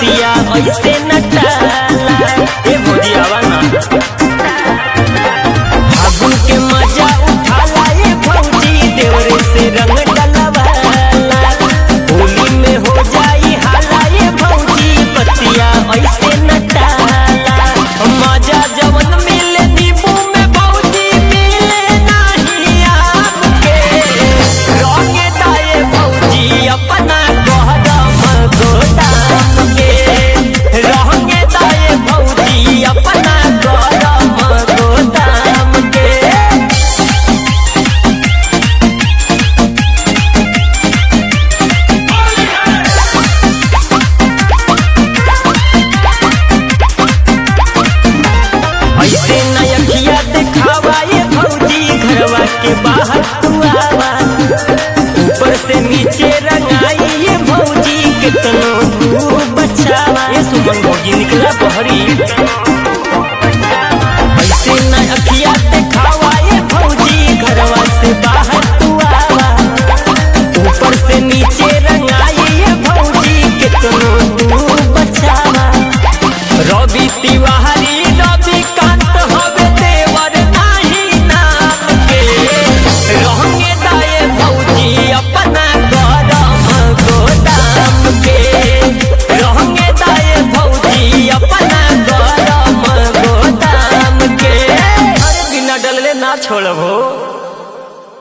बतिया ऐसे न टाला। ए भौजियावा ना फागुन के मजा उठाला ये भौजी देवरे से रंग डलवाला। होली में हो जाई हाला ये भौजी बतिया ऐसे न टाला। मजा जवन मिले नींबू में भौजी मिले नहीं आम के। रंगे दाए भौजी अपना गहरम गोदाम के। रंगे दाए भौजी अपना गहरम गोदाम के। ऐसे नयखिया दिखावा ये भौजी घरवा के बाहर तू आवा। ऊपर से नीचे रंगाई ये भौजी कितनो तू बचावा। ये सुमन भौजी निकला